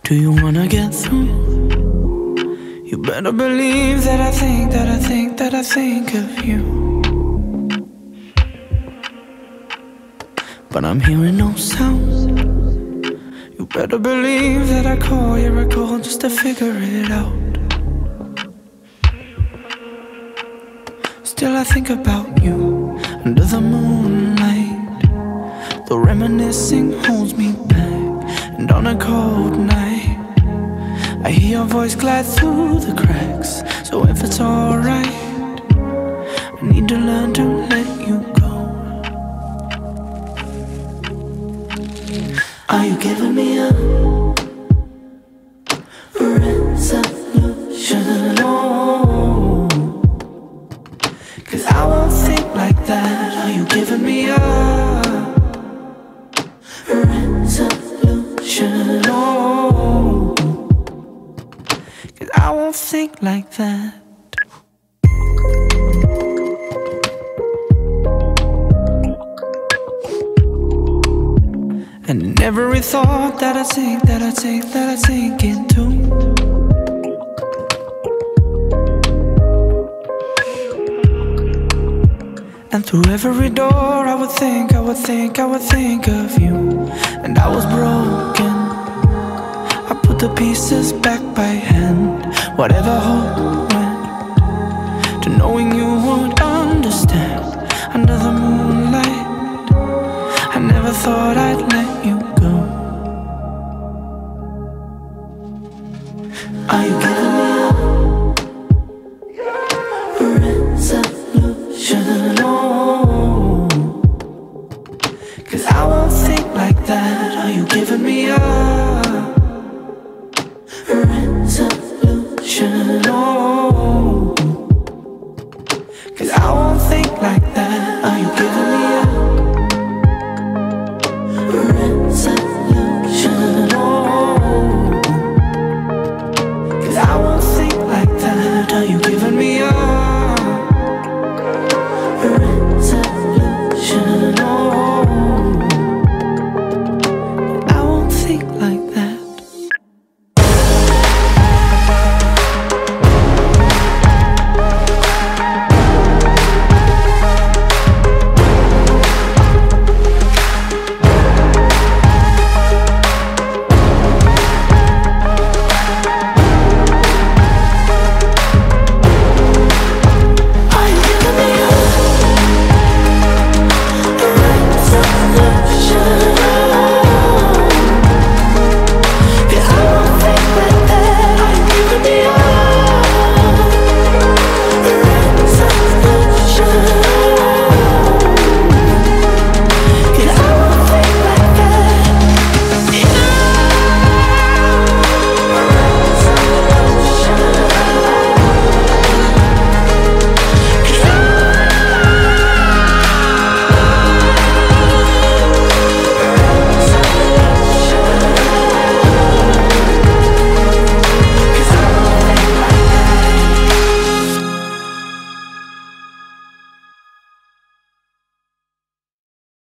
Do you wanna get through? You better believe that I think, that I think, that I think of you. But I'm hearing no sound. You better believe that I call just to figure it out. Still I think about you under the moonlight. The reminiscing holds me back. And on a cold night I hear your voice glide through the cracks. So if it's alright, I need to learn to let you go. Are you giving me a resolution? Oh, 'cause I won't think like that. Are you giving me a resolution? Oh, 'cause I won't think like that. And in every thought that I think, that I take, that I sink into, and through every door I would think, I would think, I would think of you. And I was broken, I put the pieces back by hand. Whatever hope went to knowing you would understand. Under the moonlight I never thought I'd let you go. Are you giving me a resolution? Oh, 'cause I won't think like that. Are you giving me a resolution? Oh,